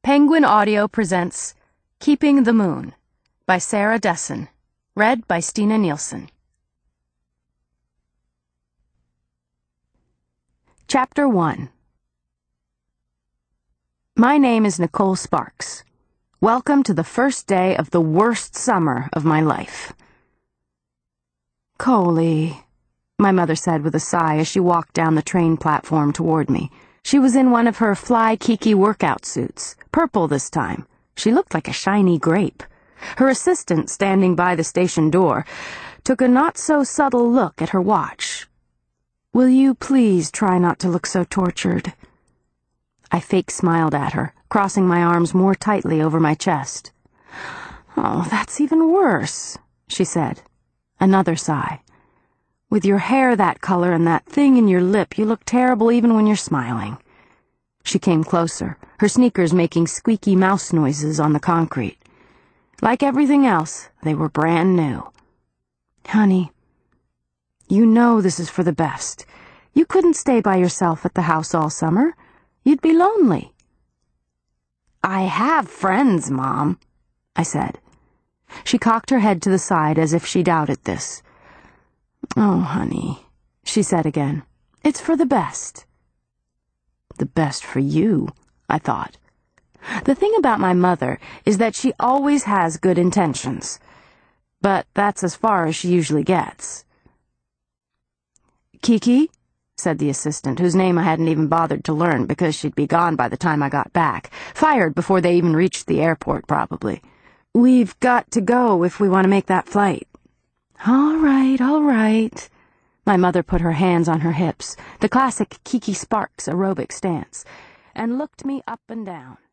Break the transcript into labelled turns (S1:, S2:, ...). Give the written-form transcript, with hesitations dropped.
S1: Penguin Audio presents Keeping the Moon by Sarah Dessen, read by Stina Nielsen. Chapter 1. My name is Nicole Sparks. Welcome to the first day of the worst summer of my life. Coley, my mother said with a sigh as she walked down the train platform toward me. She was in one of her fly Kiki workout suits, purple this time. She looked like a shiny grape. Her assistant, standing by the station door, took a not-so-subtle look at her watch. "Will you please try not to look so tortured?" I fake smiled at her, crossing my arms more tightly over my chest. "Oh, that's even worse," she said. Another sigh. "With your hair that color and that thing in your lip, you look terrible even when you're smiling." She came closer, her sneakers making squeaky mouse noises on the concrete. Like everything else, they were brand new. "Honey, you know this is for the best. You couldn't stay by yourself at the house all summer. You'd be lonely." "I have friends, Mom," I said. She cocked her head to the side as if she doubted this. "Oh, honey," she said again, "it's for the best." The best for you, I thought. The thing about my mother is that she always has good intentions. But that's as far as she usually gets. "Kiki," said the assistant, whose name I hadn't even bothered to learn because she'd be gone by the time I got back, fired before they even reached the airport, probably. "We've got to go if we want to make that flight." All right. My mother put her hands on her hips, the classic Kiki Sparks aerobic stance, and looked me up and down.